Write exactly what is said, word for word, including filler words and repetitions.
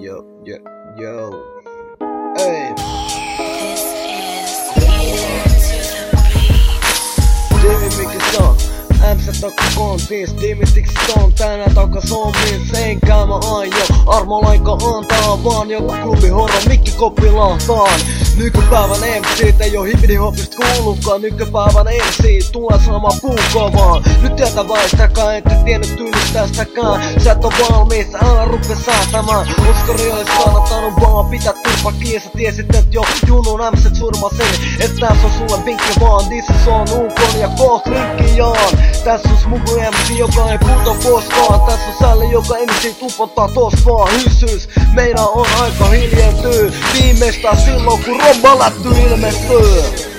yo, yo, yo. Hey. Demi mikä se on? M C takka kontis, Dimitiksi se on tänään takas hommin. Senkään mä aio, armolaika antaa vaan joku klubi horro, mikki koppi lahtaan. Nykypäivän M C:t ei oo hippidihoppista kuulukaan. Nykypäivän M C tulee sama puukovaan. Nyt tietä väistäkään, ette tiennyt tyylistä tästäkään. Sä et oo valmis, älä rupe säätämään. Oskari ois kannattanut vaan pitää turpa kiinni. Sä tiesit et jo junun M C surmasin. Et tässä on sulle vinkki vaan, dissis on ukon ja koht rinkkiaan. Tässä on smugu M C, joka ei puto koskaan. Tässä on sälli, joka ensin tupottaa tos vaan hysyys. Meidän on aika hiljentyy, viimeistään silloin kun Robba lätty ilmestyy.